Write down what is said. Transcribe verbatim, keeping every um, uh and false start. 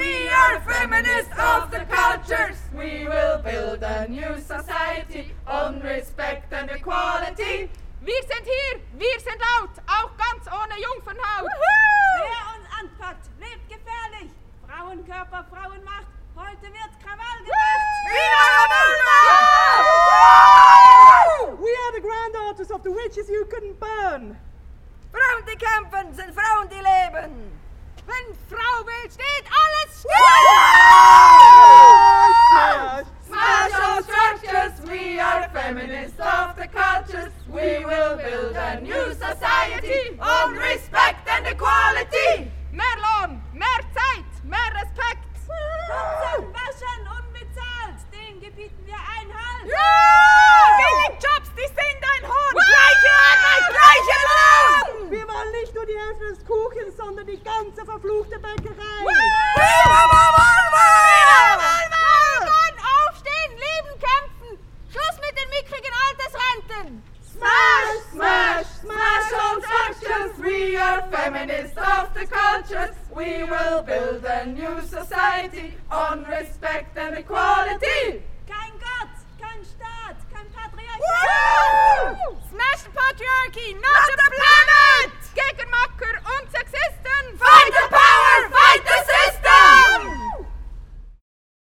We are feminists of the cultures. We will build a new society on respect and equality. Wir sind hier, wir sind laut, auch ganz ohne Jungfernhaut. Wer uns anpackt, lebt gefährlich. Frauenkörper, Frauenmacht, heute wird Krawall gemacht. We are the granddaughters of the witches you couldn't burn. Frauen, die kämpfen, sind Frauen, die leben. Wenn Frau will, steht alles still! Smash all structures, we are feminists of the cultures. We will build a new society on respect and equality. Mehr Lohn, mehr Zeit, mehr Respekt. Putzen, waschen, unbezahlt, den gebieten wir Einhalt. Billigjobs, die sind ein Hund. Gleiche Arbeit, gleiche Lohn. Wir wollen nicht nur die Hälfte des Kuchens, sondern die ganze verfluchte Bäckerei. Mann, aufstehen, leben, kämpfen. Schluss mit den mickrigen Altersrenten. Smash, smash, smash all structures. We are feminists of the cultures. We will build a new society on respect and equality. Kein Gott, kein Staat, kein Patriarchat. Smash the patriarchy, not the